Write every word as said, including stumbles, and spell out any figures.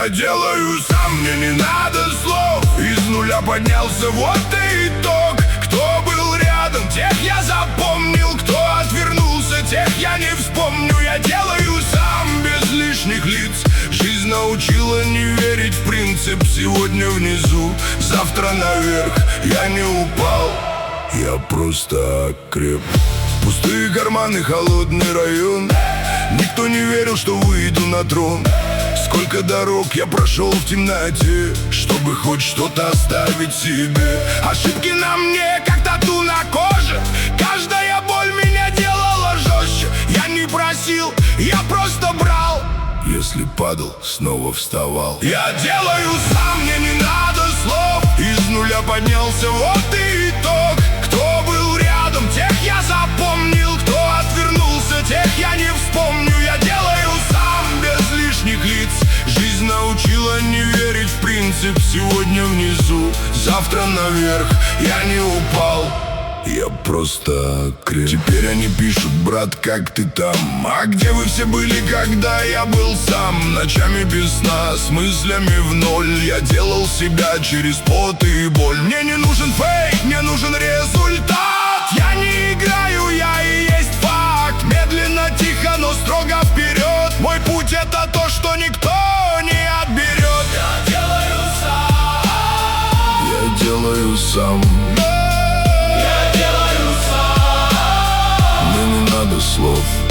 Я делаю сам, мне не надо слов. Из нуля поднялся, вот и итог. Кто был рядом, тех я запомнил. Кто отвернулся, тех я не вспомню. Я делаю сам, без лишних лиц. Жизнь научила не верить в принцип. Сегодня внизу, завтра наверх. Я не упал, я просто окреп. Пустые карманы, холодный район. Никто не верил, что выйду на трон. Сколько дорог я прошел в темноте, чтобы хоть что-то оставить себе. Ошибки на мне, как тату на коже. Каждая боль меня делала жестче. Я не просил, я просто брал. Если падал, снова вставал. Я делаю сам, мне не надо слов. Из нуля поднялся, вот и итог. Кто был рядом, тех я запомнил. Кто отвернулся, тех я не вспомню. Я делаю сам, без лишних лиц. Жизнь научила не верить в принцип. Сегодня внизу, завтра наверх. Я не упал, я просто окреп. Теперь они пишут: брат, как ты там? А где вы все были, когда я был сам? Ночами без сна, с мыслями в ноль. Я делал себя через пот и боль. Мне не нужен фейк, мне нужен результат. Я не играю, я и есть факт. Медленно, тихо, но строго вперед. Мой путь — это то, что никто не отберет. Я делаю сам. Я делаю сам. Мне не надо слов.